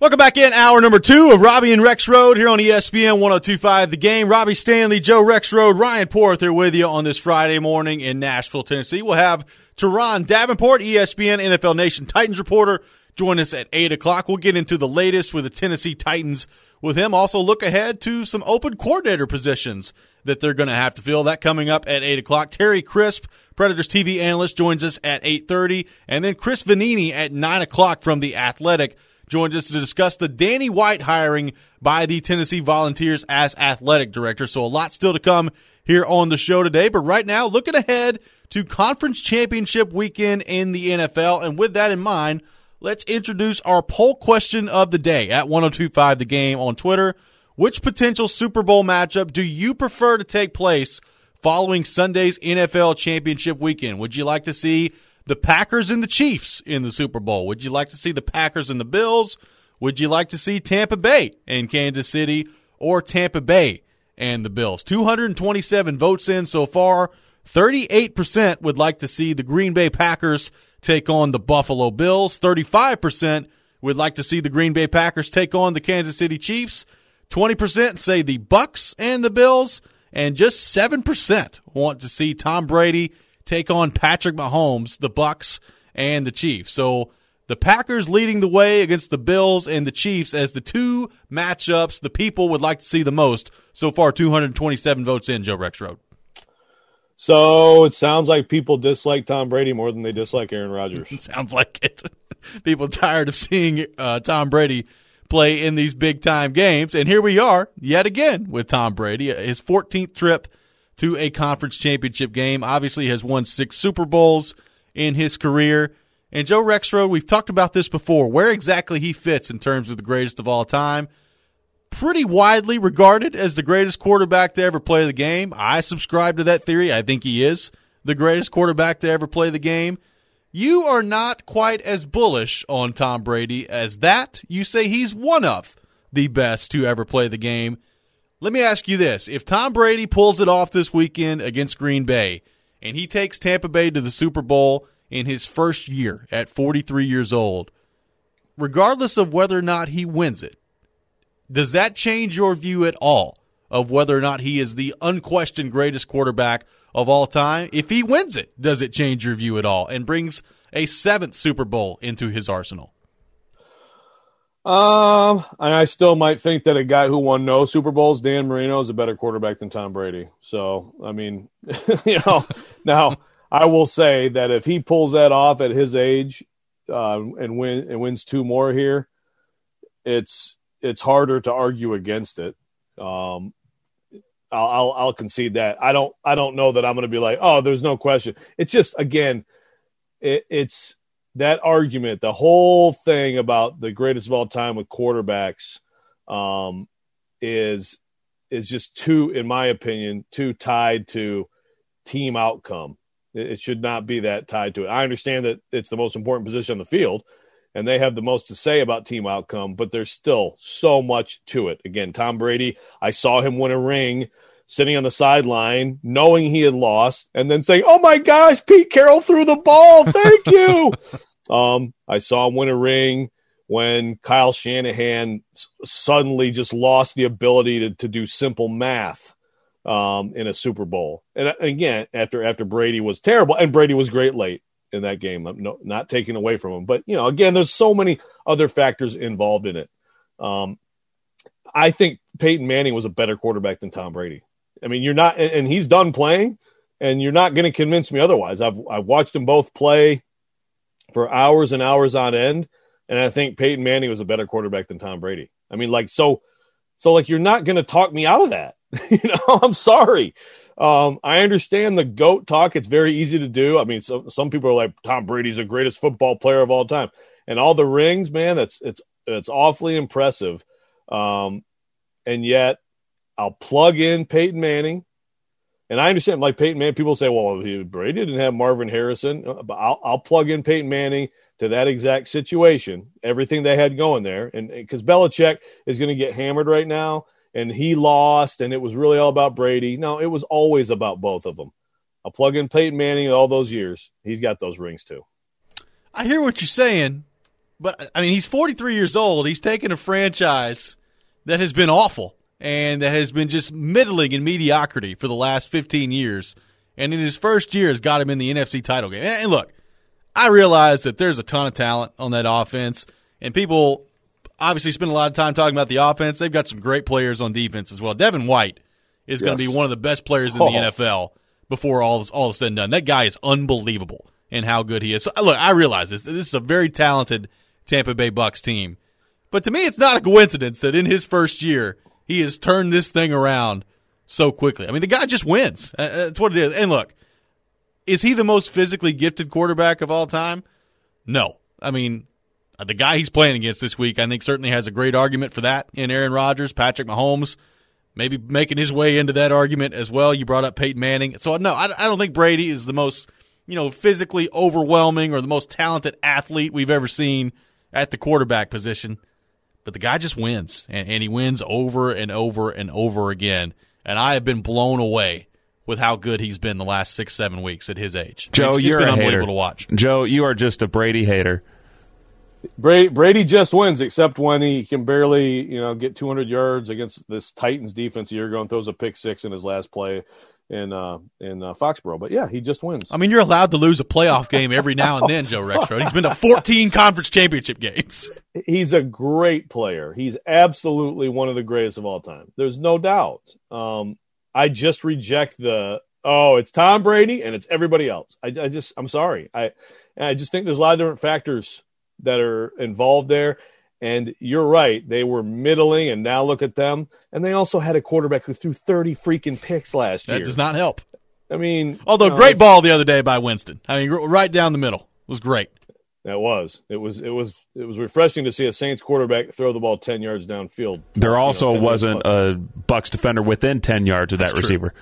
Welcome back in hour number 2 of Robbie and Rex Road here on ESPN 102.5 The Game. Robbie Stanley, Joe Rex Road, Ryan Porth here with you on this Friday morning in Nashville, Tennessee. We'll have Teron Davenport, ESPN NFL Nation Titans reporter, join us at 8 o'clock. We'll get into the latest with the Tennessee Titans with him. Also look ahead to some open coordinator positions that they're going to have to fill. That coming up at 8 o'clock. Terry Crisp, Predators TV analyst, joins us at 8:30. And then Chris Vanini at 9 o'clock from The Athletic joins us to discuss the Danny White hiring by the Tennessee Volunteers as athletic director. So a lot still to come here on the show today. But right now, looking ahead to Conference Championship weekend in the NFL. And with that in mind, let's introduce our poll question of the day at 102.5 The Game on Twitter. Which potential Super Bowl matchup do you prefer to take place following Sunday's NFL Championship weekend? Would you like to see the Packers and the Chiefs in the Super Bowl? Would you like to see the Packers and the Bills? Would you like to see Tampa Bay and Kansas City, or Tampa Bay and the Bills? 227 votes in so far. 38% would like to see the Green Bay Packers take on the Buffalo Bills. 35% would like to see the Green Bay Packers take on the Kansas City Chiefs. 20% say the Bucks and the Bills. And just 7% want to see Tom Brady take on Patrick Mahomes, the Bucks, and the Chiefs. So the Packers leading the way against the Bills and the Chiefs as the two matchups the people would like to see the most. So far, 227 votes in, Joe Rex Road. So it sounds like people dislike Tom Brady more than they dislike Aaron Rodgers. It sounds like it. People are tired of seeing Tom Brady play in these big-time games. And here we are yet again with Tom Brady, his 14th trip to a conference championship game. Obviously has won 6 Super Bowls in his career. And Joe Rexroad, we've talked about this before, where exactly he fits in terms of the greatest of all time. Pretty widely regarded as the greatest quarterback to ever play the game. I subscribe to that theory. I think he is the greatest quarterback to ever play the game. You are not quite as bullish on Tom Brady as that. You say he's one of the best to ever play the game. Let me ask you this. If Tom Brady pulls it off this weekend against Green Bay and he takes Tampa Bay to the Super Bowl in his first year at 43 years old, regardless of whether or not he wins it, does that change your view at all of whether or not he is the unquestioned greatest quarterback of all time? If he wins it, does it change your view at all and brings a 7th Super Bowl into his arsenal? And I still might think that a guy who won no Super Bowls, Dan Marino, is a better quarterback than Tom Brady. So, I mean, now I will say that if he pulls that off at his age and wins 2 more here, it's harder to argue against it. I'll concede that. I don't know that I'm going to be like, oh, there's no question. It's just, again, it's that argument, the whole thing about the greatest of all time with quarterbacks is just too, in my opinion, too tied to team outcome. It should not be that tied to it. I understand that it's the most important position on the field, and they have the most to say about team outcome, but there's still so much to it. Again, Tom Brady, I saw him win a ring sitting on the sideline, knowing he had lost, and then saying, oh my gosh, Pete Carroll threw the ball. Thank you. I saw him win a ring when Kyle Shanahan suddenly just lost the ability to do simple math in a Super Bowl. And again, after Brady was terrible, and Brady was great late in that game. I'm not taking away from him. But, again, there's so many other factors involved in it. I think Peyton Manning was a better quarterback than Tom Brady. I mean, you're not – and he's done playing, and you're not going to convince me otherwise. I've watched them both play for hours and hours on end, and I think Peyton Manning was a better quarterback than Tom Brady. I mean, so you're not going to talk me out of that. I'm sorry. I understand the GOAT talk. It's very easy to do. I mean, some people are like, Tom Brady's the greatest football player of all time. And all the rings, man, it's awfully impressive. And yet I'll plug in Peyton Manning. And I understand, like Peyton Manning, people say, well, Brady didn't have Marvin Harrison. But I'll plug in Peyton Manning to that exact situation, everything they had going there. And because Belichick is going to get hammered right now, and he lost, and it was really all about Brady. No, it was always about both of them. I'll plug in Peyton Manning all those years. He's got those rings too. I hear what you're saying, But, I mean, he's 43 years old. He's taken a franchise that has been awful and that has been just middling in mediocrity for the last 15 years. And in his first year has got him in the NFC title game. And look, I realize that there's a ton of talent on that offense, and people obviously spend a lot of time talking about the offense. They've got some great players on defense as well. Devin White is going to be one of the best players in the NFL before all is said and done. That guy is unbelievable in how good he is. So, look, I realize this. This is a very talented Tampa Bay Bucks team. But to me, it's not a coincidence that in his first year, he has turned this thing around so quickly. I mean, the guy just wins. That's what it is. And look, is he the most physically gifted quarterback of all time? No. I mean, the guy he's playing against this week, I think, certainly has a great argument for that in Aaron Rodgers. Patrick Mahomes maybe making his way into that argument as well. You brought up Peyton Manning. So, no, I don't think Brady is the most, physically overwhelming or the most talented athlete we've ever seen at the quarterback position. But the guy just wins, and he wins over and over and over again. And I have been blown away with how good he's been the last 6-7 weeks at his age. Joe, you're been a unbelievable hater. To watch. Joe, you are just a Brady hater. Brady just wins, except when he can barely, get 200 yards against this Titans defense a year ago and throws a pick six in his last play in Foxborough. But yeah, he just wins. I mean, you're allowed to lose a playoff game every now and then, Joe Rexrode. He's been to 14 conference championship games. He's a great player. He's absolutely one of the greatest of all time. There's no doubt. I just reject it's Tom Brady and it's everybody else. I'm sorry. I just think there's a lot of different factors that are involved there. And you're right. They were middling, and now look at them. And they also had a quarterback who threw 30 freaking picks last year. That does not help. I mean, although great ball the other day by Winston. I mean, right down the middle. It was great. It was refreshing to see a Saints quarterback throw the ball 10 yards downfield. There also wasn't a Bucs defender within 10 yards of that receiver.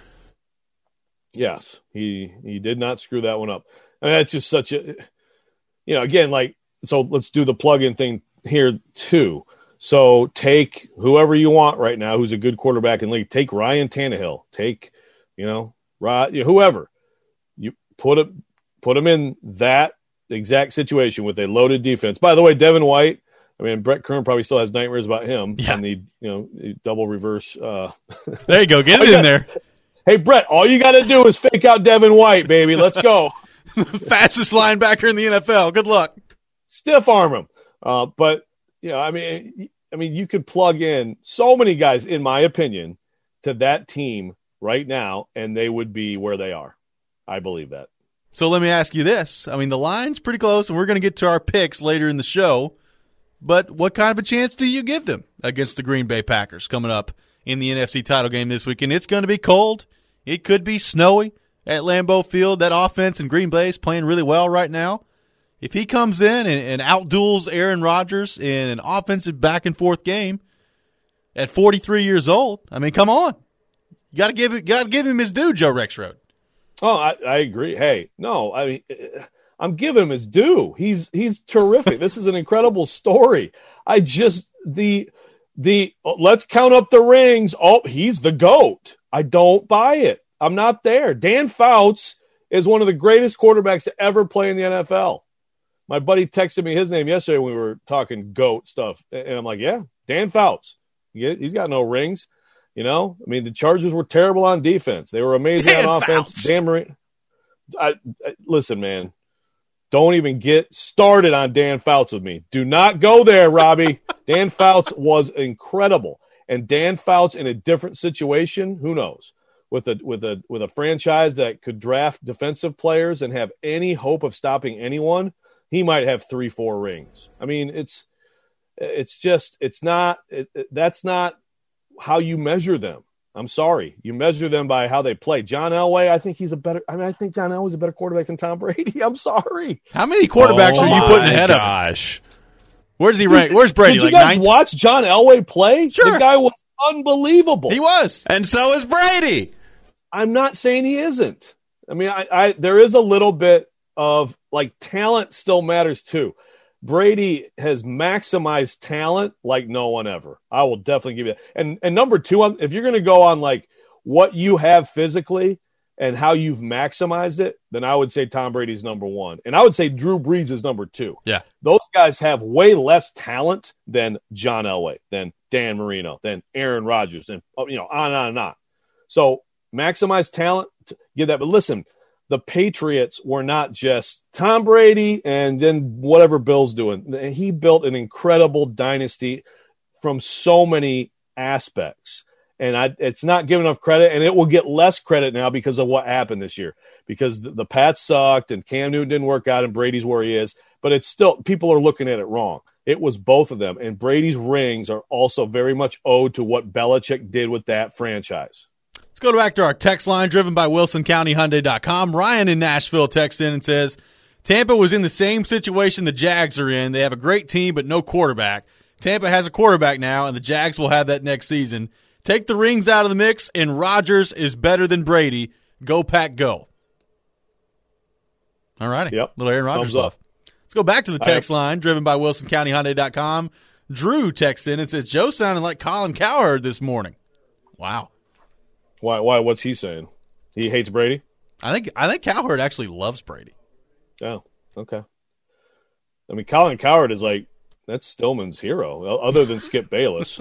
Yes, he did not screw that one up. I mean, that's just such a, again, so let's do the plug-in thing here too. So take whoever you want right now who's a good quarterback in the league. Take Ryan Tannehill. Take, whoever. You put him in that exact situation with a loaded defense. By the way, Devin White, Brett Kern probably still has nightmares about him on the double reverse. There you go. Get it in there. Hey, Brett, all you got to do is fake out Devin White, baby. Let's go. Fastest linebacker in the NFL. Good luck. Stiff arm him. But, you could plug in so many guys, in my opinion, to that team right now, and they would be where they are. I believe that. So let me ask you this. I mean, the line's pretty close, and we're going to get to our picks later in the show. But what kind of a chance do you give them against the Green Bay Packers coming up in the NFC title game this weekend? It's going to be cold. It could be snowy at Lambeau Field. That offense in Green Bay is playing really well right now. If he comes in and outduels Aaron Rodgers in an offensive back-and-forth game at 43 years old, I mean, come on. You got to give him his due, Joe Rexrode. Oh, I agree. Hey, no, I'm giving him his due. He's terrific. This is an incredible story. Let's count up the rings. Oh, he's the GOAT. I don't buy it. I'm not there. Dan Fouts is one of the greatest quarterbacks to ever play in the NFL. My buddy texted me his name yesterday when we were talking GOAT stuff. And I'm like, yeah, Dan Fouts. He's got no rings. The Chargers were terrible on defense. They were amazing on offense. Fouts. Dan Marino. Listen, man, don't even get started on Dan Fouts with me. Do not go there, Robbie. Dan Fouts was incredible. And Dan Fouts in a different situation, who knows? With a franchise that could draft defensive players and have any hope of stopping anyone, he might have 3-4 rings. I mean, that's not how you measure them. I'm sorry. You measure them by how they play. John Elway, I think John Elway's a better quarterback than Tom Brady. I'm sorry. How many quarterbacks are you putting ahead of him? Where's he rank? Where's Brady? Did you guys watch John Elway play? Sure. The guy was unbelievable. He was. And so is Brady. I'm not saying he isn't. I mean, there is a little bit of talent still matters too. Brady has maximized talent like no one ever. I will definitely give you that. And number two, if you're going to go on what you have physically and how you've maximized it, then I would say Tom Brady's number one. And I would say Drew Brees is number two. Yeah. Those guys have way less talent than John Elway, than Dan Marino, than Aaron Rodgers, and on and on and on. So maximize talent, give that. But listen, the Patriots were not just Tom Brady and then whatever Bill's doing. He built an incredible dynasty from so many aspects. And it's not given enough credit, and it will get less credit now because of what happened this year. Because the Pats sucked, and Cam Newton didn't work out, and Brady's where he is. But it's still, people are looking at it wrong. It was both of them. And Brady's rings are also very much owed to what Belichick did with that franchise. Let's go back to our text line driven by WilsonCountyHyundai.com. Ryan in Nashville texts in and says, Tampa was in the same situation the Jags are in. They have a great team, but no quarterback. Tampa has a quarterback now, and the Jags will have that next season. Take the rings out of the mix, and Rodgers is better than Brady. Go, Pack, go. All righty. Yep. Little Aaron Rodgers love. Let's go back to the text line, driven by WilsonCountyHyundai.com. Drew texts in and says, Joe sounded like Colin Cowherd this morning. Wow. Why? What's he saying? He hates Brady? I think Cowherd actually loves Brady. Oh, okay. I mean, Colin Cowherd is like, that's Stillman's hero, other than Skip Bayless.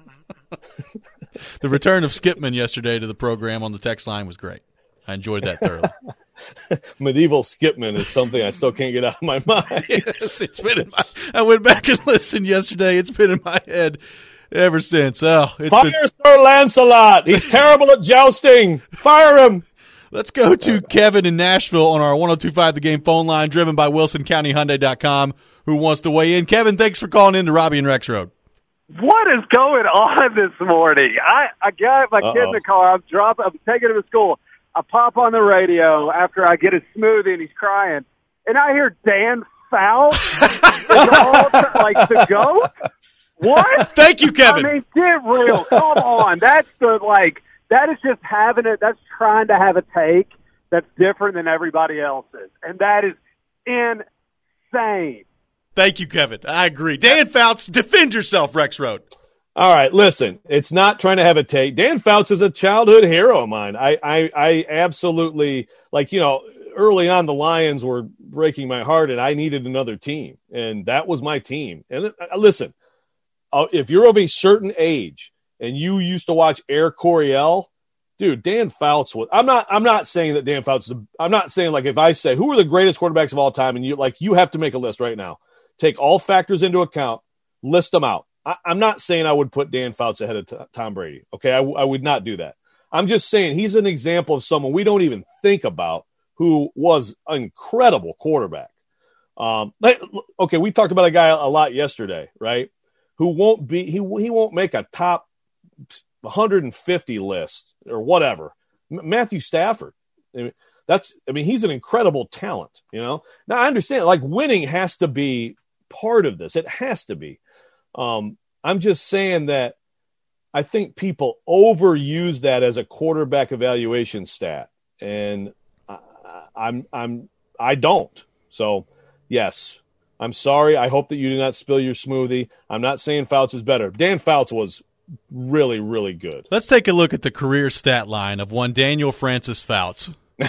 The return of Skipman yesterday to the program on the text line was great. I enjoyed that thoroughly. Medieval Skipman is something I still can't get out of my mind. Yes, it's been in I went back and listened yesterday. It's been in my head ever since. Fire Sir Lancelot. He's terrible at jousting. Fire him. Let's go to Kevin in Nashville on our 102.5 The Game phone line, driven by WilsonCountyHyundai.com, who wants to weigh in. Kevin, thanks for calling in to Robbie and Rex Road. What is going on this morning? I got my kid in the car. I'm taking him to school. I pop on the radio after I get his smoothie and he's crying, and I hear Dan Fouts like the GOAT. What? Thank you, Kevin. I mean, get real. Come on. That is just having it. That's trying to have a take that's different than everybody else's, and that is insane. Thank you, Kevin. I agree. Dan Fouts, defend yourself, Rex Road. All right, listen, it's not trying to have a take. Dan Fouts is a childhood hero of mine. I absolutely, early on the Lions were breaking my heart, and I needed another team, and that was my team. And listen, if you're of a certain age and you used to watch Air Coryell, dude, Dan Fouts was. I'm not saying that Dan Fouts. I'm not saying if I say who are the greatest quarterbacks of all time, and you have to make a list right now. Take all factors into account, list them out. I'm not saying I would put Dan Fouts ahead of Tom Brady. Okay, I would not do that. I'm just saying he's an example of someone we don't even think about who was an incredible quarterback. Okay, we talked about a guy a lot yesterday, right? Who won't be he won't make a top 150 list or whatever. Matthew Stafford. He's an incredible talent. Now I understand winning has to be part of this. It has to be. I'm just saying that I think people overuse that as a quarterback evaluation stat, and I don't. So yes, I'm sorry. I hope that you did not spill your smoothie. I'm not saying Fouts is better. Dan Fouts was really, really good. Let's take a look at the career stat line of one Daniel Francis Fouts.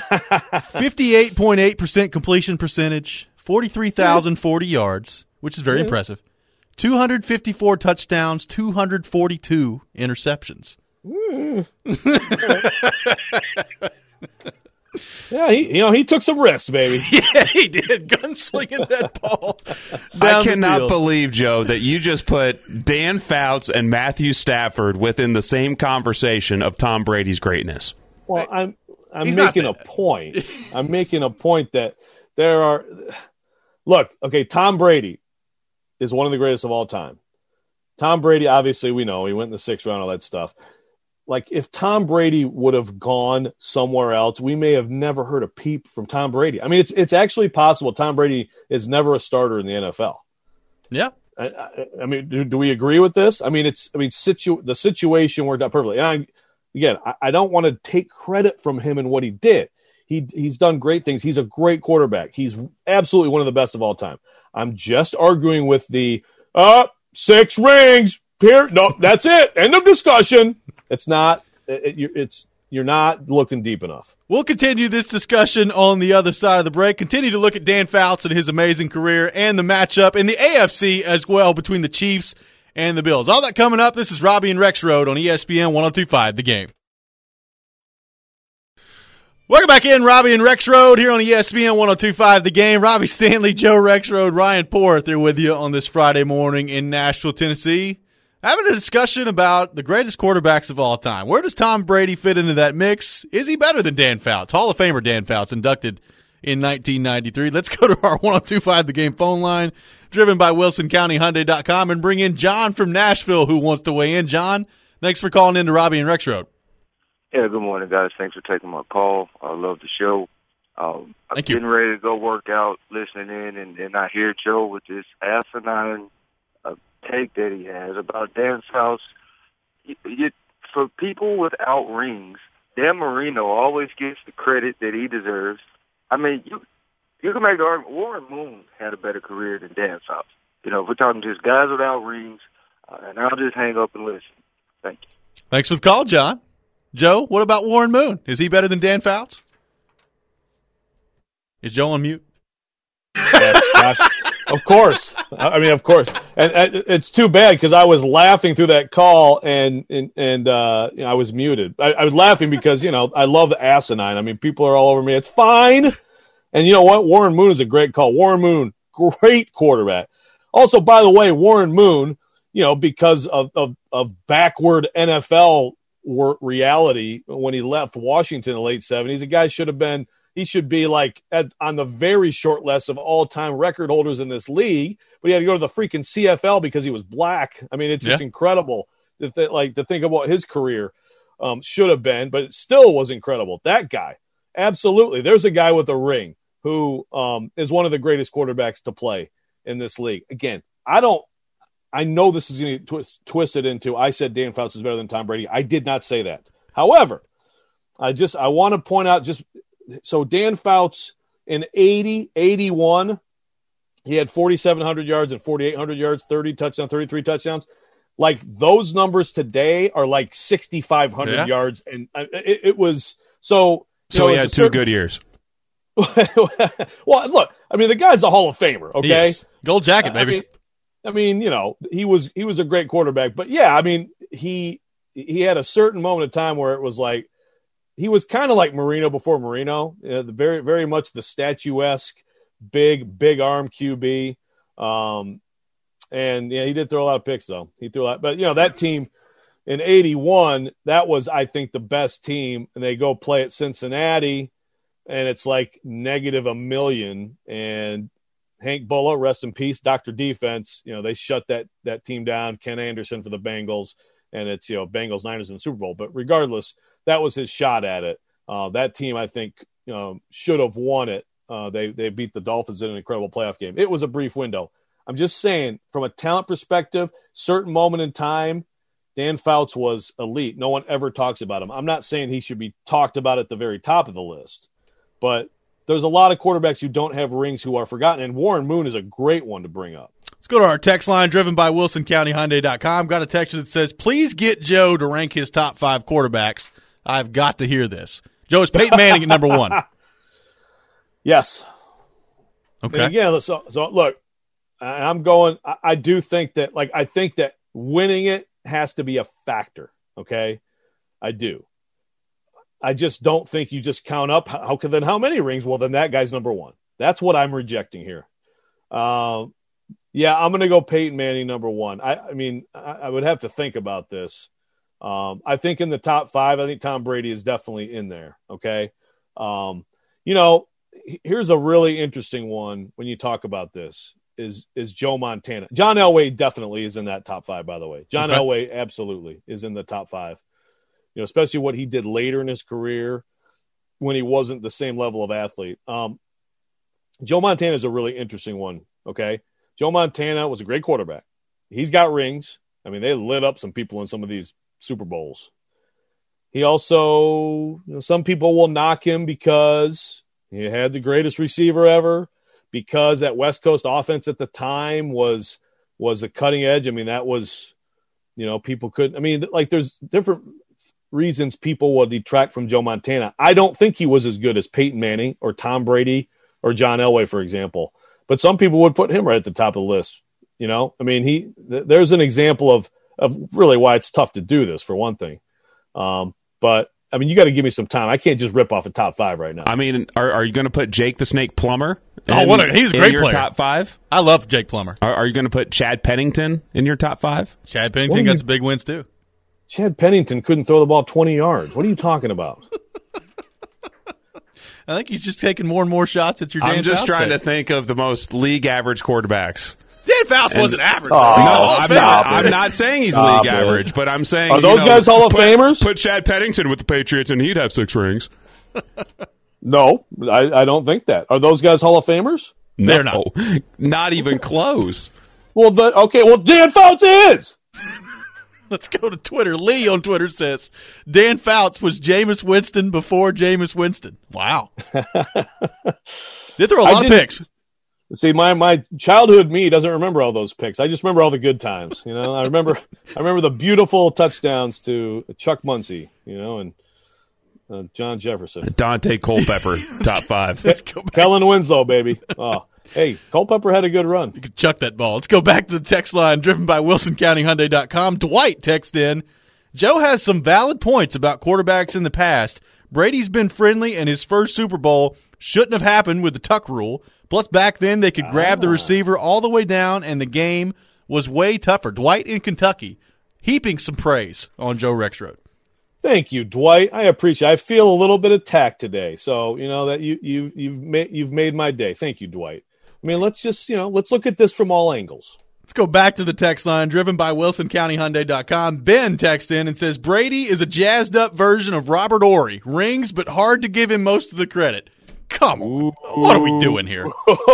58.8% completion percentage, 43,040 yards, which is very impressive. 254 touchdowns, 242 interceptions. Yeah, he took some risks, baby. Yeah, he did. Gunslinging that ball. I cannot believe, Joe, that you just put Dan Fouts and Matthew Stafford within the same conversation of Tom Brady's greatness. Well, I'm making a point. I'm making a point that there are – look, okay, Tom Brady is one of the greatest of all time. Tom Brady, obviously, we know. He went in the 6th round, all that stuff. If Tom Brady would have gone somewhere else, we may have never heard a peep from Tom Brady. I mean, it's actually possible Tom Brady is never a starter in the NFL. Yeah. I mean, do we agree with this? I mean, the situation worked out perfectly. And I don't want to take credit from him and what he did. He's done great things. He's a great quarterback. He's absolutely one of the best of all time. I'm just arguing with the 6 rings. Here, no, that's it. End of discussion. It's not. It's you're not looking deep enough. We'll continue this discussion on the other side of the break. Continue to look at Dan Fouts and his amazing career and the matchup in the AFC as well between the Chiefs and the Bills. All that coming up. This is Robbie and Rex Road on ESPN 102.5 The Game. Welcome back in, Robbie and Rex Road here on ESPN 102.5 The Game. Robbie Stanley, Joe Rex Road, Ryan Porth are with you on this Friday morning in Nashville, Tennessee. Having a discussion about the greatest quarterbacks of all time. Where does Tom Brady fit into that mix? Is he better than Dan Fouts? Hall of Famer Dan Fouts, inducted in 1993. Let's go to our 102.5 The Game phone line, driven by WilsonCountyHyundai.com, and bring in John from Nashville who wants to weigh in. John, thanks for calling in to Robbie and Rex Road. Yeah, good morning, guys. Thanks for taking my call. I love the show. I'm getting ready to go work out, listening in, and I hear Joe with this asinine take that he has about Dan Fouts. For people without rings, Dan Marino always gets the credit that he deserves. I mean, you can make the argument Warren Moon had a better career than Dan Fouts. You know, if we're talking just guys without rings, and I'll just hang up and listen. Thank you. Thanks for the call, John. Joe, what about Warren Moon? Is he better than Dan Fouts? Is Joe on mute? Yes, gosh. Of course. I mean, of course. And it's too bad because I was laughing through that call and I was muted. I was laughing because, I love the asinine. I mean, people are all over me. It's fine. And you know what? Warren Moon is a great call. Warren Moon, great quarterback. Also, by the way, Warren Moon, because of backward NFL reality when he left Washington in the late 70s, the guy he should be like on the very short list of all-time record holders in this league, but he had to go to the freaking CFL because he was black. I mean, it's just incredible to think of what his career should have been, but it still was incredible. That guy, absolutely. There's a guy with a ring who is one of the greatest quarterbacks to play in this league. Again, I know this is going to get twisted into I said Dan Fouts is better than Tom Brady. I did not say that. However, I want to point out so Dan Fouts in 81, he had 4,700 yards and 4,800 yards, 30 touchdowns, 33 touchdowns. Like those numbers today are like 6,500 yards. And it was so. So he had two good years. Well, look, I mean, the guy's a Hall of Famer. Okay. Yes. Gold jacket, baby. I mean, he was a great quarterback, but yeah, I mean, he had a certain moment of time where it was like, he was kind of like Marino before Marino, very, very much the statuesque, big arm QB. And yeah, he did throw a lot of picks though. He threw a lot, but that team in 81, that was, I think, the best team, and they go play at Cincinnati and it's like -1 million, and Hank Bulla, rest in peace, Dr. Defense, they shut that team down, Ken Anderson for the Bengals, and it's, Bengals Niners in the Super Bowl. But regardless, that was his shot at it. That team, I think, should have won it. They beat the Dolphins in an incredible playoff game. It was a brief window. I'm just saying, from a talent perspective, certain moment in time, Dan Fouts was elite. No one ever talks about him. I'm not saying he should be talked about at the very top of the list, but there's a lot of quarterbacks who don't have rings who are forgotten, and Warren Moon is a great one to bring up. Let's go to our text line, driven by WilsonCountyHyundai.com. Got a text that says, please get Joe to rank his top 5 quarterbacks. I've got to hear this. Joe, is Peyton Manning at number 1? Yes. Okay. And again, so look, I'm going – I do think that – I think that winning it has to be a factor, okay? I do. I just don't think you just count up how many rings? Well, then that guy's number 1. That's what I'm rejecting here. Yeah, I'm going to go Peyton Manning number 1. I mean, I would have to think about this. I think in the top 5, I think Tom Brady is definitely in there. Okay. Here's a really interesting one when you talk about this is Joe Montana. John Elway definitely is in that top 5, by the way. John Elway absolutely is in the top 5. Especially what he did later in his career when he wasn't the same level of athlete. Joe Montana is a really interesting one. Okay. Joe Montana was a great quarterback. He's got rings. I mean, they lit up some people in some of these Super Bowls. He also, some people will knock him because he had the greatest receiver ever, because that West Coast offense at the time was a cutting edge. I mean, that was, people couldn't, there's different reasons people will detract from Joe Montana. I don't think he was as good as Peyton Manning or Tom Brady or John Elway, for example. But some people would put him right at the top of the list. You know, I mean, there's an example of really why it's tough to do this, for one thing. But I mean, you got to give me some time. I can't just rip off a top 5 right now. I mean, are you going to put Jake the Snake Plummer? He's a great your player. Top 5. I love Jake Plummer. Are you going to put Chad Pennington in your top 5? Chad Pennington got some big wins too. Chad Pennington couldn't throw the ball 20 yards. What are you talking about? I think he's just taking more and more shots at your Dan I'm just Fouts trying tape. to think of the most league average quarterbacks. Dan Fouts wasn't average. I'm not saying he's league average, but I'm saying... Are those guys Hall of Famers? Put Chad Pennington with the Patriots and he'd have 6 rings. No, I don't think that. Are those guys Hall of Famers? They're not. Not even close. Well, Dan Fouts is. Let's go to Twitter. Lee on Twitter says, Dan Fouts was Jameis Winston before Jameis Winston. Wow. They throw a lot of picks. See, my childhood me doesn't remember all those picks. I just remember all the good times. You know, I remember the beautiful touchdowns to Chuck Muncie, you know, and John Jefferson. Dante Culpepper, top 5. Kellen Winslow, baby. Oh, hey, Culpepper had a good run. You could chuck that ball. Let's go back to the text line driven by WilsonCountyHyundai.com. Dwight texted in, Joe has some valid points about quarterbacks in the past. Brady's been friendly, and his first Super Bowl shouldn't have happened with the tuck rule. Plus, back then, they could grab the receiver all the way down, and the game was way tougher. Dwight in Kentucky, heaping some praise on Joe Rexrode. Thank you, Dwight. I appreciate it. I feel a little bit attacked today. So, you know, that you've made my day. Thank you, Dwight. I mean, let's look at this from all angles. Let's go back to the text line driven by WilsonCountyHyundai.com. Ben texts in and says, Brady is a jazzed-up version of Robert Horry. Rings, but hard to give him most of the credit. Come on. What are we doing here?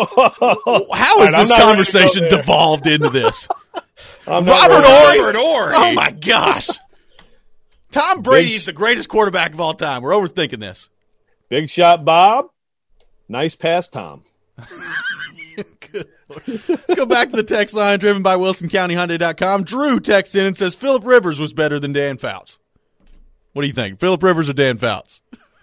How has this conversation devolved into this? Robert Horry? Oh, my gosh. Tom Brady is the greatest quarterback of all time. We're overthinking this. Big shot, Bob. Nice pass, Tom. Good. Let's go back to the text line driven by WilsonCountyHyundai.com. Drew texts in and says, Phillip Rivers was better than Dan Fouts. What do you think? Phillip Rivers or Dan Fouts?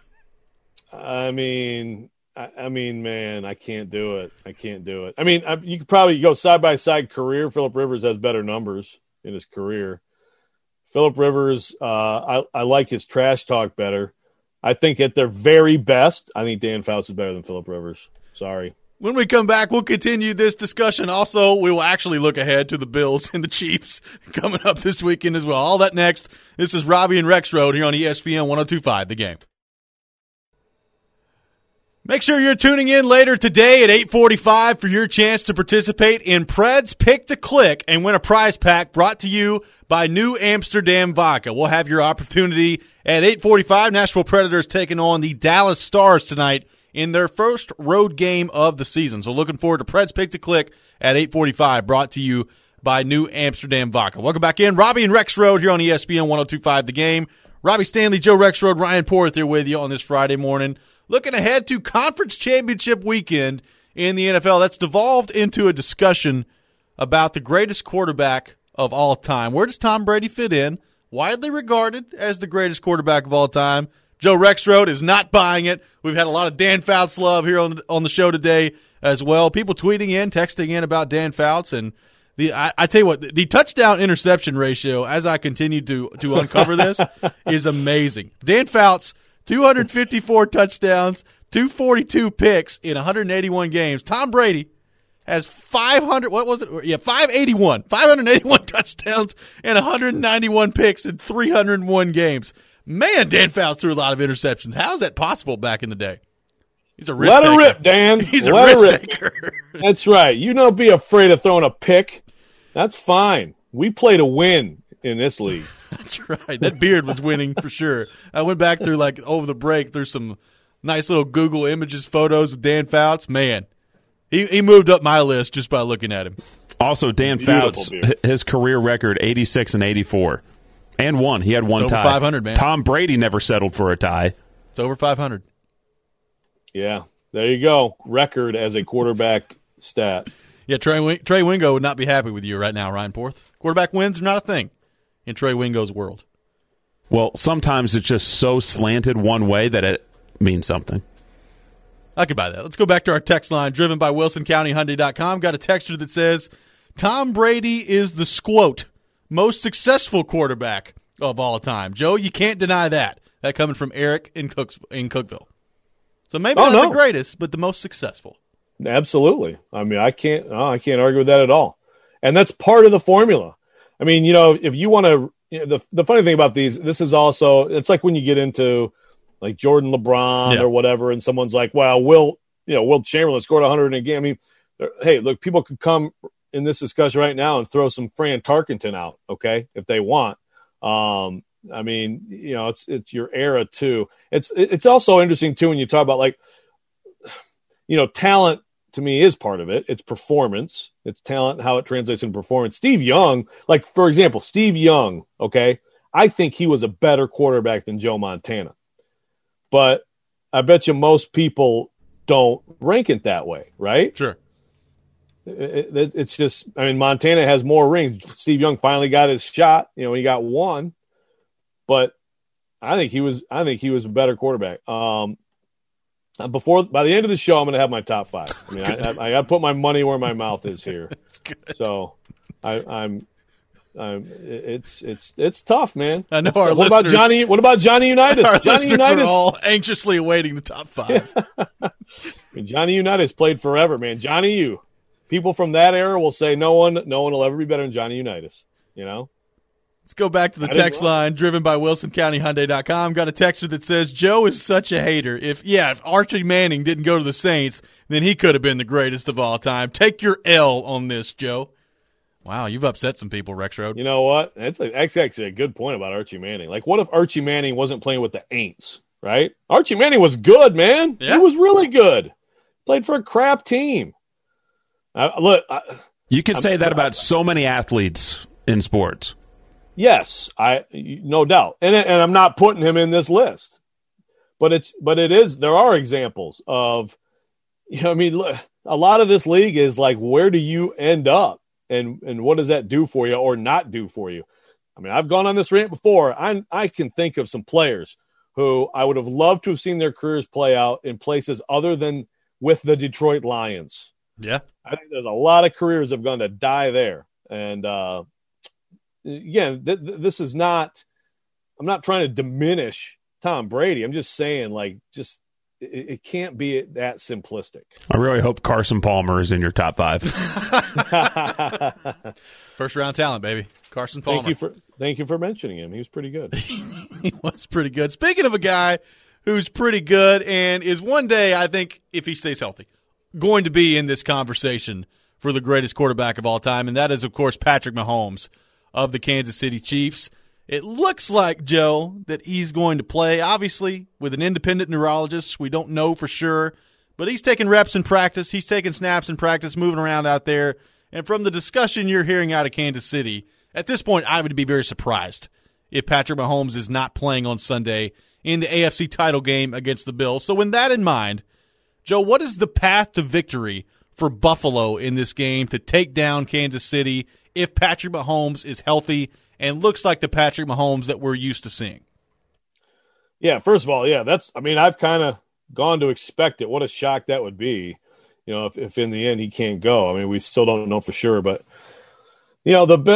I mean, man, I can't do it. I mean, you could probably go side-by-side career. Phillip Rivers has better numbers in his career. Phillip Rivers, I like his trash talk better. I think at their very best, I think Dan Fouts is better than Phillip Rivers. Sorry. When we come back, we'll continue this discussion. Also, we will actually look ahead to the Bills and the Chiefs coming up this weekend as well. All that next. This is Robbie and Rexrode here on ESPN 102.5 The Game. Make sure you're tuning in later today at 8:45 for your chance to participate in Pred's Pick to Click and win a prize pack brought to you by New Amsterdam Vodka. We'll have your opportunity at 8:45. Nashville Predators taking on the Dallas Stars tonight in their first road game of the season. So looking forward to Pred's Pick to Click at 8:45, brought to you by New Amsterdam Vodka. Welcome back in. Robbie and Rexrode here on ESPN 102.5 The Game. Robbie Stanley, Joe Rexrode, Ryan Porth here with you on this Friday morning. Looking ahead to Conference Championship weekend in the NFL. That's devolved into a discussion about the greatest quarterback of all time. Where does Tom Brady fit in? Widely regarded as the greatest quarterback of all time. Joe Rexrode is not buying it. We've had a lot of Dan Fouts love here on the show today as well. People tweeting in, texting in about Dan Fouts. And I tell you what, the touchdown-interception ratio, as I continue to uncover this, is amazing. Dan Fouts, 254 touchdowns, 242 picks in 181 games. Tom Brady has 581 touchdowns and 191 picks in 301 games. Man, Dan Fouts threw a lot of interceptions. How is that possible back in the day? He's a risk taker. Let her rip, Dan. He's a risk taker. That's right. You don't be afraid of throwing a pick. That's fine. We play to win in this league. That's right. That beard was winning for sure. I went back through, over the break, there's some nice little Google Images photos of Dan Fouts. Man, he moved up my list just by looking at him. Also, Dan Fouts, his career record, 86 and 84. And one. He had one it's tie. Over 500, man. Tom Brady never settled for a tie. It's over 500. Yeah, there you go. Record as a quarterback stat. Yeah, Trey Wingo would not be happy with you right now, Ryan Porth. Quarterback wins are not a thing in Trey Wingo's world. Well, sometimes it's just so slanted one way that it means something. I could buy that. Let's go back to our text line, driven by WilsonCountyHyundai.com. Got a texture that says, Tom Brady is the squote most successful quarterback of all time. Joe, you can't deny that. That coming from Eric in Cookeville. So maybe not the greatest, but the most successful. Absolutely. I mean, I can't argue with that at all. And that's part of the formula. I mean, if you want to, the funny thing about this is also, it's like when you get into like Jordan LeBron or whatever, and someone's like, well, Will Chamberlain scored 100 in a game. I mean, hey, look, people could come in this discussion right now and throw some Fran Tarkenton out, okay, if they want. I mean, it's your era too. It's also interesting too when you talk about like, talent to me is part of it. It's performance. It's talent, how it translates into performance. Steve Young, like for example, okay, I think he was a better quarterback than Joe Montana. But I bet you most people don't rank it that way, right? Sure. It's just, I mean, Montana has more rings. Steve Young finally got his shot. He got one. But I think he was a better quarterback. By the end of the show, I'm going to have my top 5. I mean, I got to put my money where my mouth is here. So it's tough, man. I know it's our tough. listeners. What about Johnny Unitas? Our Johnny listeners Unitas are all anxiously awaiting the top 5. I mean, Johnny Unitas played forever, man. Johnny U. People from that era will say no one will ever be better than Johnny Unitas. Let's go back to the text line, driven by WilsonCountyHyundai.com. Got a texture that says, Joe is such a hater. If Archie Manning didn't go to the Saints, then he could have been the greatest of all time. Take your L on this, Joe. Wow, you've upset some people, Rex Road. You know what? That's actually a good point about Archie Manning. Like, what if Archie Manning wasn't playing with the Aints, right? Archie Manning was good, man. Yeah. He was really good. Played for a crap team. You could say that about so many athletes in sports. Yes, no doubt, and I'm not putting him in this list, but it is. There are examples of, I mean, a lot of this league is like, where do you end up, and what does that do for you or not do for you? I mean, I've gone on this rant before. I can think of some players who I would have loved to have seen their careers play out in places other than with the Detroit Lions. Yeah, I think there's a lot of careers that have gone to die there, and. Again, this is not – I'm not trying to diminish Tom Brady. I'm just saying, like, it can't be that simplistic. I really hope Carson Palmer is in your top 5. First-round talent, baby. Carson Palmer. Thank you for mentioning him. He was pretty good. He was pretty good. Speaking of a guy who's pretty good and is one day, I think, if he stays healthy, going to be in this conversation for the greatest quarterback of all time, and that is, of course, Patrick Mahomes of the Kansas City Chiefs. It looks like, Joe, that he's going to play, obviously, with an independent neurologist. We don't know for sure, but he's taking reps in practice. He's taking snaps in practice, moving around out there. And from the discussion you're hearing out of Kansas City, at this point, I would be very surprised if Patrick Mahomes is not playing on Sunday in the AFC title game against the Bills. So with that in mind, Joe, what is the path to victory for Buffalo in this game to take down Kansas City if Patrick Mahomes is healthy and looks like the Patrick Mahomes that we're used to seeing? Yeah, first of all, I've kind of gone to expect it. What a shock that would be, if in the end he can't go. I mean, we still don't know for sure, but, I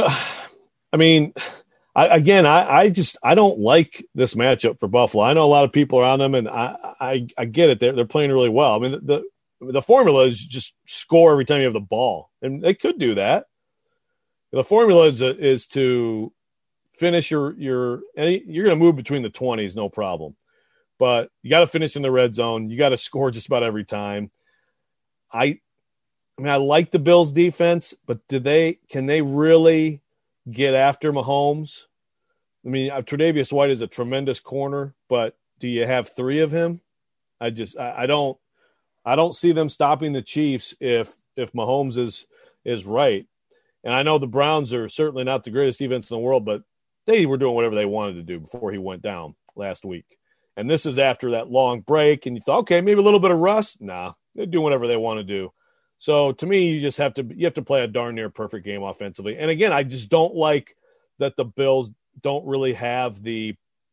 don't like this matchup for Buffalo. I know a lot of people around them, and I get it. They're playing really well. I mean, the formula is just score every time you have the ball, and they could do that. The formula is to finish you're going to move between the 20s, no problem. But you got to finish in the red zone. You got to score just about every time. I like the Bills defense, but can they really get after Mahomes? I mean, Tre'Davious White is a tremendous corner, but do you have 3 of him? I don't see them stopping the Chiefs if Mahomes is right. And I know the Browns are certainly not the greatest defense in the world, but they were doing whatever they wanted to do before he went down last week. And this is after that long break, and you thought, okay, maybe a little bit of rust. Nah, they're doing whatever they want to do. So to me, you have to play a darn near perfect game offensively. And again, I just don't like that the Bills don't really have the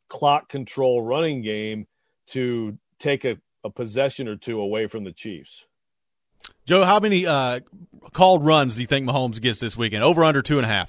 clock control running game to take a possession or two away from the Chiefs. Joe, how many called runs do you think Mahomes gets this weekend? Over, under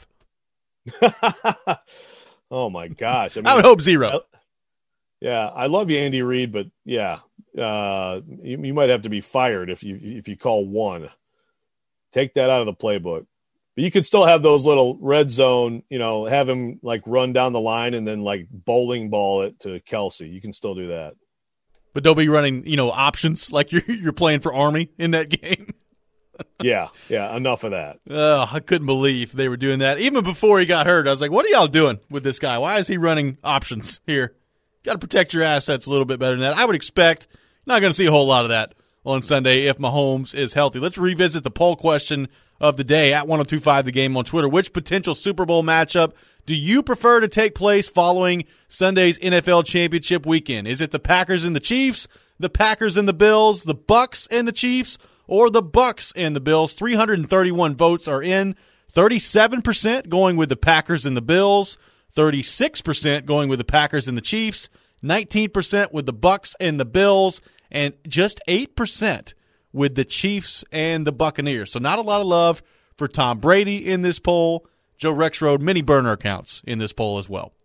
2.5? Oh, my gosh. I would hope 0. Yeah, I love you, Andy Reid, but, yeah, you might have to be fired if you call 1. Take that out of the playbook. But you could still have those little red zone, have him, run down the line and then, bowling ball it to Kelsey. You can still do that. But they'll be running, options like you're playing for Army in that game. Yeah, enough of that. I couldn't believe they were doing that. Even before he got hurt, I was like, what are y'all doing with this guy? Why is he running options here? Got to protect your assets a little bit better than that. I would expect not going to see a whole lot of that on Sunday if Mahomes is healthy. Let's revisit the poll question of the day at 1025 The Game on Twitter. Which potential Super Bowl matchup do you prefer to take place following Sunday's NFL Championship weekend? Is it the Packers and the Chiefs, the Packers and the Bills, the Bucks and the Chiefs, or the Bucks and the Bills? 331 votes are in. 37% going with the Packers and the Bills, 36% going with the Packers and the Chiefs, 19% with the Bucks and the Bills, and just 8% with the Chiefs and the Buccaneers. So not a lot of love for Tom Brady in this poll. Joe Rexrode, many burner accounts in this poll as well.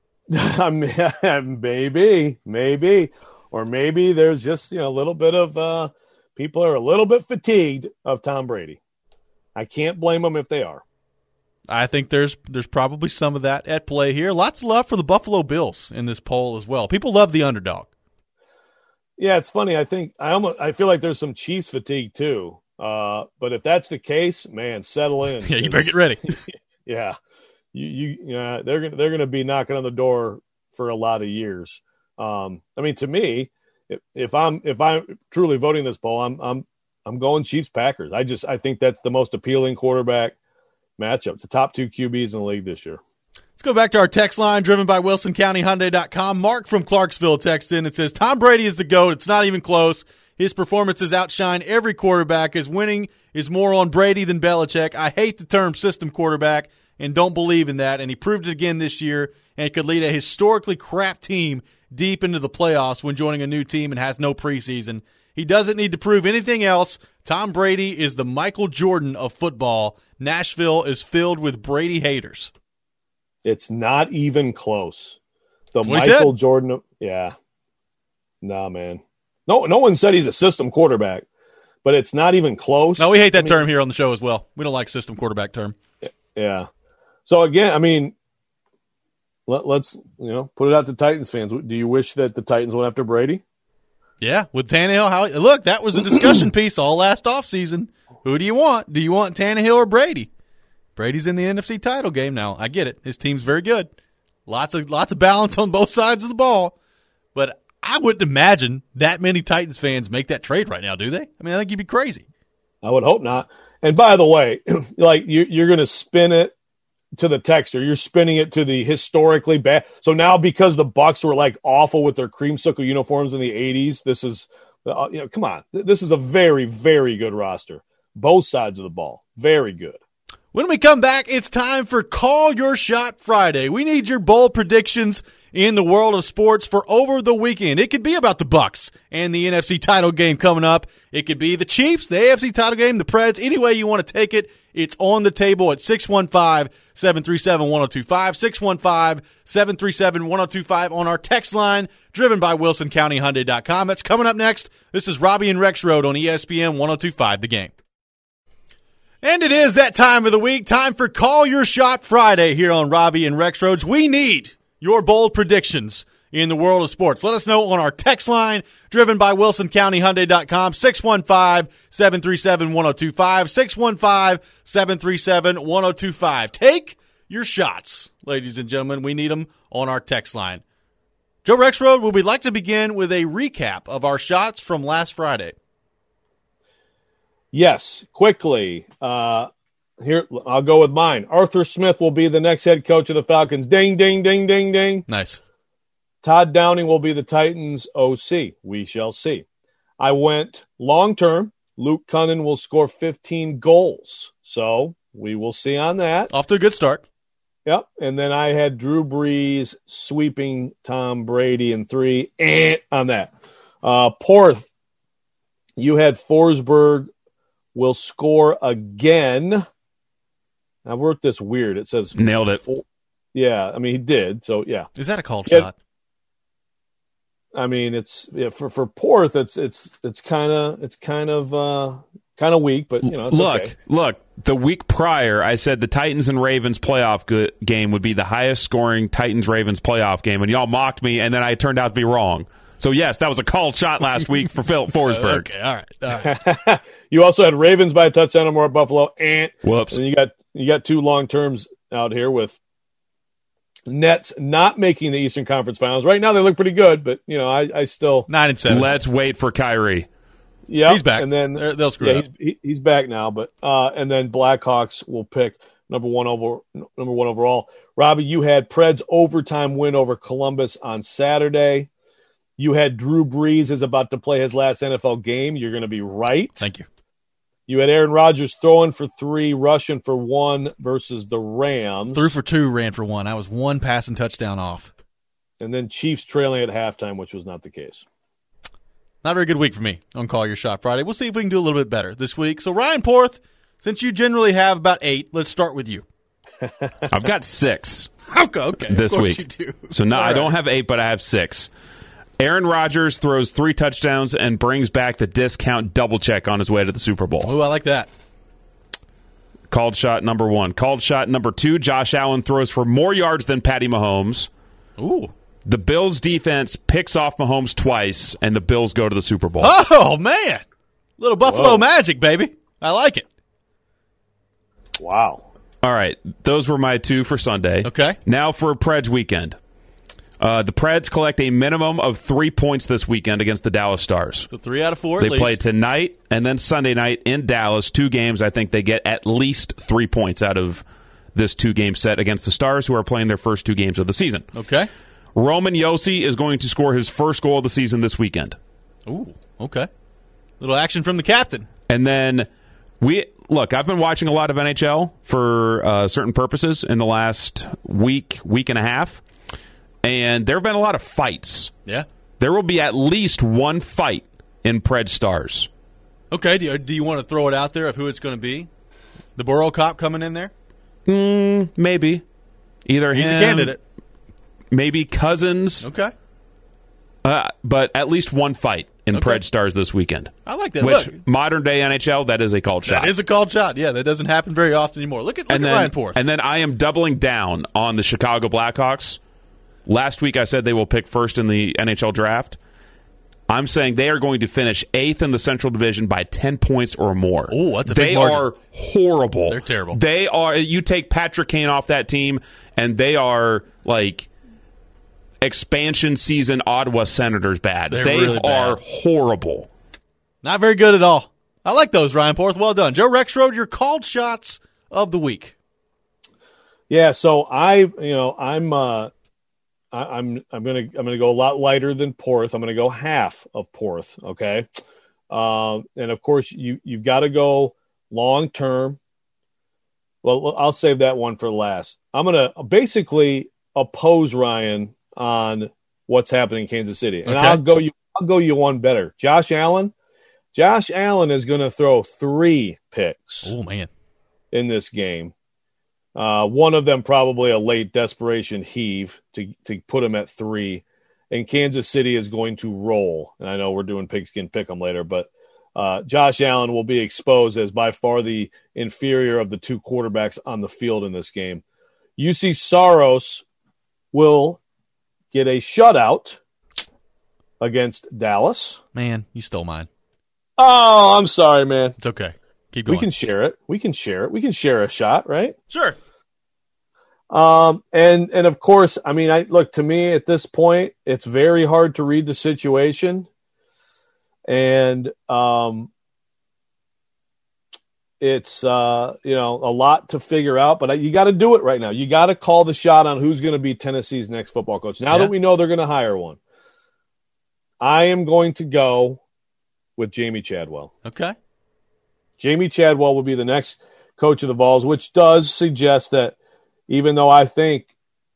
Maybe. Or maybe there's just a little bit of people are a little bit fatigued of Tom Brady. I can't blame them if they are. I think there's probably some of that at play here. Lots of love for the Buffalo Bills in this poll as well. People love the underdog. Yeah, it's funny. I feel like there's some Chiefs fatigue too. But if that's the case, man, settle in. Yeah, you better get ready. Yeah, they're going to be knocking on the door for a lot of years. To me, if I'm truly voting this poll, I'm going Chiefs Packers. I think that's the most appealing quarterback matchup. It's the top 2 QBs in the league this year. Let's go back to our text line driven by WilsonCountyHyundai.com. Mark from Clarksville texts in and says, Tom Brady is the GOAT. It's not even close. His performances outshine every quarterback. His winning is more on Brady than Belichick. I hate the term system quarterback and don't believe in that. And he proved it again this year and could lead a historically crap team deep into the playoffs when joining a new team and has no preseason. He doesn't need to prove anything else. Tom Brady is the Michael Jordan of football. Nashville is filled with Brady haters. It's not even close. The Michael Jordan. Yeah. Nah, man. No one said he's a system quarterback, but it's not even close. No, we hate that term here on the show as well. We don't like system quarterback term. Yeah. So again, let's put it out to Titans fans. Do you wish that the Titans went after Brady? Yeah, with Tannehill. Look, that was a discussion piece all last offseason. Who do you want? Do you want Tannehill or Brady? Brady's in the NFC title game now. I get it. His team's very good. Lots of balance on both sides of the ball. But I wouldn't imagine that many Titans fans make that trade right now, do they? I think you'd be crazy. I would hope not. And by the way, you're going to spin it to the texter. You're spinning it to the historically bad. So now because the Bucs were awful with their creamsicle uniforms in the 80s, this is come on. This is a very, very good roster. Both sides of the ball. Very good. When we come back, it's time for Call Your Shot Friday. We need your bold predictions in the world of sports for over the weekend. It could be about the Bucs and the NFC title game coming up. It could be the Chiefs, the AFC title game, the Preds. Any way you want to take it, it's on the table at 615-737-1025, 615-737-1025 on our text line, driven by WilsonCountyHyundai.com. That's coming up next. This is Robbie and Rexrode on ESPN 1025 The Game. And it is that time of the week, time for Call Your Shot Friday here on Robbie and Rexroads. We need your bold predictions in the world of sports. Let us know on our text line, driven by WilsonCountyHyundai.com, 615-737-1025, 615-737-1025. Take your shots, ladies and gentlemen. We need them on our text line. Joe Rexrode, would we like to begin with a recap of our shots from last Friday? Yes, quickly. Here, I'll go with mine. Arthur Smith will be the next head coach of the Falcons. Ding, ding, ding, ding, ding. Nice. Todd Downing will be the Titans' OC. We shall see. I went long-term. Luke Cunnin will score 15 goals. So we will see on that. Off to a good start. Yep. And then I had Drew Brees sweeping Tom Brady in 3 on that. Porth, you had Forsberg will score again. I wrote this weird. It says nailed it. Yeah, I mean he did. So yeah, is that a called shot? I mean it's for Porth. It's kind of weak, but it's look. The week prior, I said the Titans and Ravens playoff game would be the highest scoring Titans Ravens playoff game, and y'all mocked me, and then I turned out to be wrong. So yes, that was a called shot last week for Phil Forsberg. Okay, all right. You also had Ravens by a touchdown or more at Buffalo. Whoops. And you got 2 long terms out here with Nets not making the Eastern Conference Finals. Right now they look pretty good, but I still 9-7. Let's wait for Kyrie. Yeah, he's back, and then they'll screw it up. He's back now, but and then Blackhawks will pick number one overall. Robbie, you had Preds overtime win over Columbus on Saturday. You had Drew Brees is about to play his last NFL game. You're going to be right. Thank you. You had Aaron Rodgers throwing for 3, rushing for 1 versus the Rams. 3 for 2, ran for 1. I was 1 passing touchdown off. And then Chiefs trailing at halftime, which was not the case. Not a very good week for me on Call Your Shot Friday. We'll see if we can do a little bit better this week. So, Ryan Porth, since you generally have about 8, let's start with you. I've got 6. Okay. This week. You do. So, no, I don't have 8, but I have 6. Aaron Rodgers throws 3 touchdowns and brings back the discount double check on his way to the Super Bowl. Oh, I like that. Called shot number 1. Called shot number 2, Josh Allen throws for more yards than Patty Mahomes. Ooh. The Bills' defense picks off Mahomes twice, and the Bills go to the Super Bowl. Oh, man. Little Buffalo magic, baby. I like it. Wow. All right. Those were my 2 for Sunday. Okay. Now for Preds weekend. The Preds collect a minimum of 3 points this weekend against the Dallas Stars. So 3 out of 4 They at least. play tonight and then Sunday night in Dallas. 2 games. I think they get at least 3 points out of this 2-game set against the Stars, who are playing their first 2 games of the season. Okay. Roman Josi is going to score his first goal of the season this weekend. Ooh, okay. Little action from the captain. And then I've been watching a lot of NHL for certain purposes in the last week and a half, and there have been a lot of fights. Yeah. There will be at least 1 fight in Pred Stars. Okay, do you want to throw it out there of who it's going to be? The Borough Cop coming in there? Maybe. Either He's him, a candidate. Maybe Cousins. Okay. But at least 1 fight in Pred Stars this weekend. I like that. Which, Look, modern-day NHL, that is a called shot. That is a called shot. Yeah, that doesn't happen very often anymore. Look at Ryan Porth. And then I am doubling down on the Chicago Blackhawks. Last week I said they will pick first in the NHL draft. I'm saying they are going to finish 8th in the Central Division by 10 points or more. Oh, that's a big margin. They are horrible. They're terrible. They are. You take Patrick Kane off that team, and they are like expansion season Ottawa Senators bad. They really are bad. horrible. Not very good at all. I like those, Ryan Porth. Well done. Joe Rexrode, your called shots of the week. Yeah, so I'm gonna go a lot lighter than Porth. I'm gonna go half of Porth. Okay, and of course you've got to go long term. Well, I'll save that one for last. I'm gonna basically oppose Ryan on what's happening in Kansas City, and I'll go you one better. Josh Allen is going to throw 3 picks. Oh man, in this game. One of them probably a late desperation heave to put him at 3. And Kansas City is going to roll. And I know we're doing pigskin pick'em later, but Josh Allen will be exposed as by far the inferior of the 2 quarterbacks on the field in this game. UC Saros will get a shutout against Dallas. Man, you stole mine. Oh, I'm sorry, man. It's okay. Keep going. We can share it. We can share a shot, right? Sure. And of course, I mean, to me at this point, it's very hard to read the situation. And it's a lot to figure out, but you got to do it right now. You got to call the shot on who's going to be Tennessee's next football coach. Now that we know they're going to hire one, I am going to go with Jamie Chadwell. Okay. Jamie Chadwell will be the next coach of the Vols, which does suggest that even though I think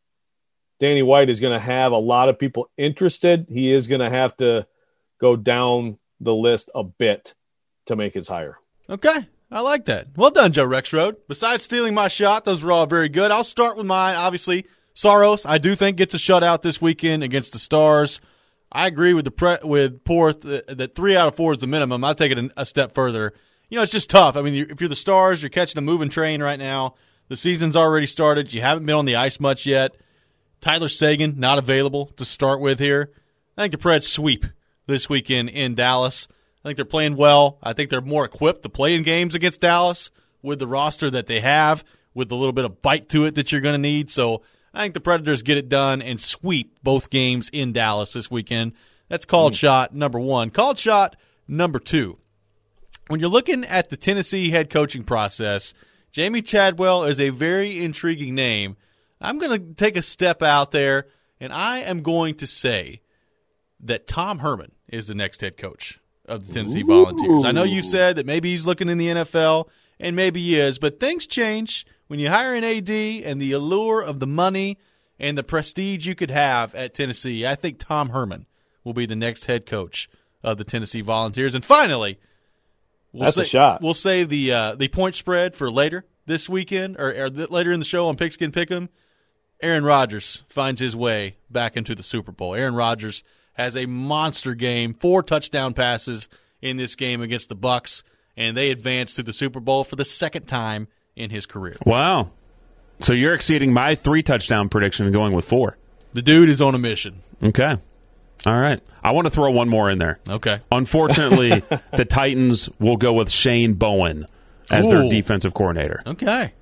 Danny White is going to have a lot of people interested, he is going to have to go down the list a bit to make his hire. Okay, I like that. Well done, Joe Rexrode. Besides stealing my shot, those were all very good. I'll start with mine. Obviously, Saros, I do think, gets a shutout this weekend against the Stars. I agree with with Porth that 3 out of 4 is the minimum. I'll take it a step further. It's just tough. I mean, if you're the Stars, you're catching a moving train right now. The season's already started. You haven't been on the ice much yet. Tyler Seguin, not available to start with here. I think the Preds sweep this weekend in Dallas. I think they're playing well. I think they're more equipped to play in games against Dallas with the roster that they have, with a little bit of bite to it that you're going to need. So I think the Predators get it done and sweep both games in Dallas this weekend. That's called shot number 1. Called shot number 2. When you're looking at the Tennessee head coaching process, Jamie Chadwell is a very intriguing name. I'm going to take a step out there, and I am going to say that Tom Herman is the next head coach of the Tennessee Volunteers. I know you said that maybe he's looking in the NFL, and maybe he is, but things change when you hire an AD and the allure of the money and the prestige you could have at Tennessee. I think Tom Herman will be the next head coach of the Tennessee Volunteers. And finally, that's a shot. We'll save the point spread for later this weekend or later in the show on Pigskin Pick'em. Aaron Rodgers finds his way back into the Super Bowl. Aaron Rodgers has a monster game, 4 touchdown passes in this game against the Bucs, and they advance to the Super Bowl for the second time in his career. Wow. So you're exceeding my 3 touchdown prediction and going with 4. The dude is on a mission. Okay. All right. I want to throw one more in there. Okay. Unfortunately, the Titans will go with Shane Bowen as their defensive coordinator. Okay.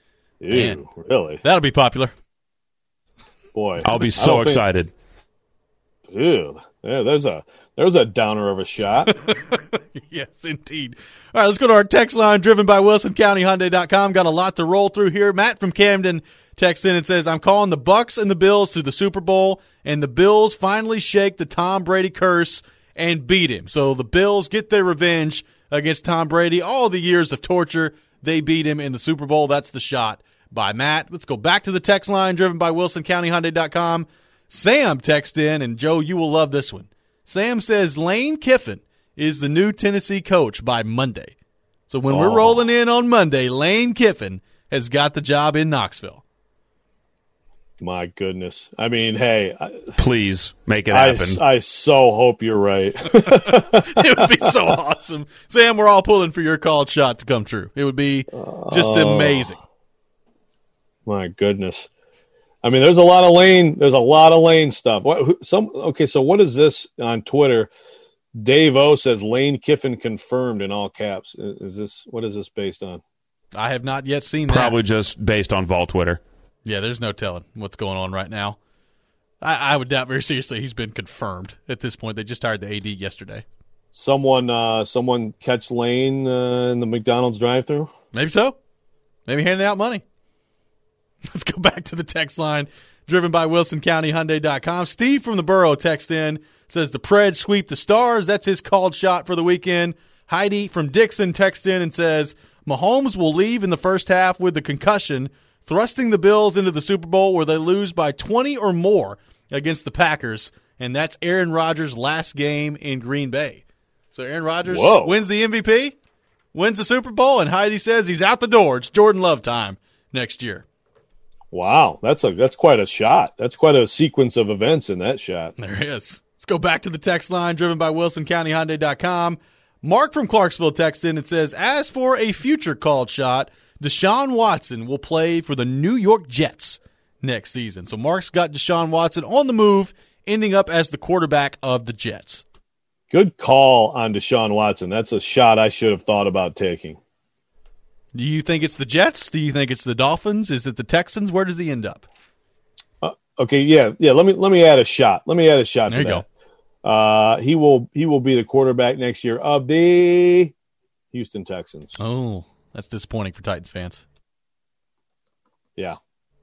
Ew, really? That'll be popular. Boy, I'll be so excited. Ew. Yeah, there's a downer of a shot. Yes, indeed. All right, let's go to our text line driven by WilsonCountyHyundai.com. Got a lot to roll through here. Matt from Camden texts in and says, I'm calling the Bucs and the Bills to the Super Bowl, and the Bills finally shake the Tom Brady curse and beat him. So the Bills get their revenge against Tom Brady. All the years of torture, they beat him in the Super Bowl. That's the shot by Matt. Let's go back to the text line driven by WilsonCountyHyundai.com. Sam texts in, and Joe, you will love this one. Sam says Lane Kiffin is the new Tennessee coach by Monday. So when we're rolling in on Monday, Lane Kiffin has got the job in Knoxville. My goodness. I mean, hey. Please make it happen. I so hope you're right. It would be so awesome. Sam, we're all pulling for your called shot to come true. It would be just amazing. My goodness. I mean, there's a lot of Lane stuff. So what is this on Twitter? Dave O says Lane Kiffin confirmed in all caps. What is this based on? I have not yet seen that. Probably just based on Vol Twitter. Yeah, there's no telling what's going on right now. I would doubt very seriously he's been confirmed at this point. They just hired the AD yesterday. Someone catch Lane in the McDonald's drive-thru? Maybe so. Maybe handing out money. Let's go back to the text line driven by WilsonCountyHyundai.com. Steve from the Borough texts in, says the Preds sweep the Stars. That's his called shot for the weekend. Heidi from Dixon texts in and says Mahomes will leave in the first half with the concussion, thrusting the Bills into the Super Bowl where they lose by 20 or more against the Packers, and that's Aaron Rodgers' last game in Green Bay. So Aaron Rodgers wins the MVP, wins the Super Bowl, and Heidi says he's out the door. It's Jordan Love time next year. Wow, that's quite a shot. That's quite a sequence of events in that shot. There is. Let's go back to the text line driven by WilsonCountyHyundai.com. Mark from Clarksville texts in and says, as for a future called shot, Deshaun Watson will play for the New York Jets next season. So Mark's got Deshaun Watson on the move, ending up as the quarterback of the Jets. Good call on Deshaun Watson. That's a shot I should have thought about taking. Do you think it's the Jets? Do you think it's the Dolphins? Is it the Texans? Where does he end up? Okay, yeah. Let me add a shot. There you go. He will be the quarterback next year of the Houston Texans. Oh, that's disappointing for Titans fans. Yeah.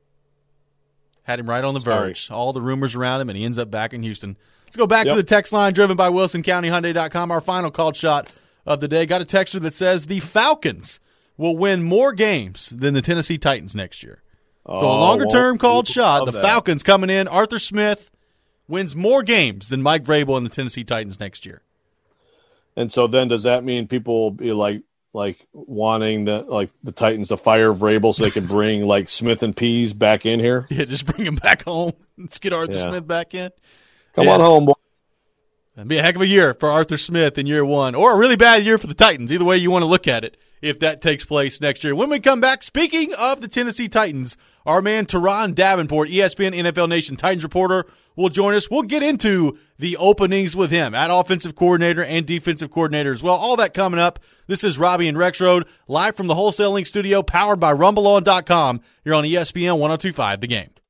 Had him right on the verge. All the rumors around him, and he ends up back in Houston. Let's go back to the text line driven by WilsonCountyHyundai.com. Our final called shot of the day. Got a texture that says the Falcons will win more games than the Tennessee Titans next year. So a longer-term called shot. The Falcons coming in. Arthur Smith wins more games than Mike Vrabel and the Tennessee Titans next year. And so then does that mean people will be like wanting the Titans to fire Vrabel so they can bring like Smith and Pease back in here? Yeah, just bring him back home. Let's get Arthur Smith back in. Come on home, boy. It'd be a heck of a year for Arthur Smith in year one, or a really bad year for the Titans. Either way you want to look at it, if that takes place next year. When we come back, speaking of the Tennessee Titans, our man Teron Davenport, ESPN NFL Nation Titans reporter, will join us. We'll get into the openings with him at offensive coordinator and defensive coordinator as well. All that coming up. This is Robbie and Rexroad, live from the Wholesaling Studio, powered by RumbleOn.com. You're on ESPN 102.5 The Game.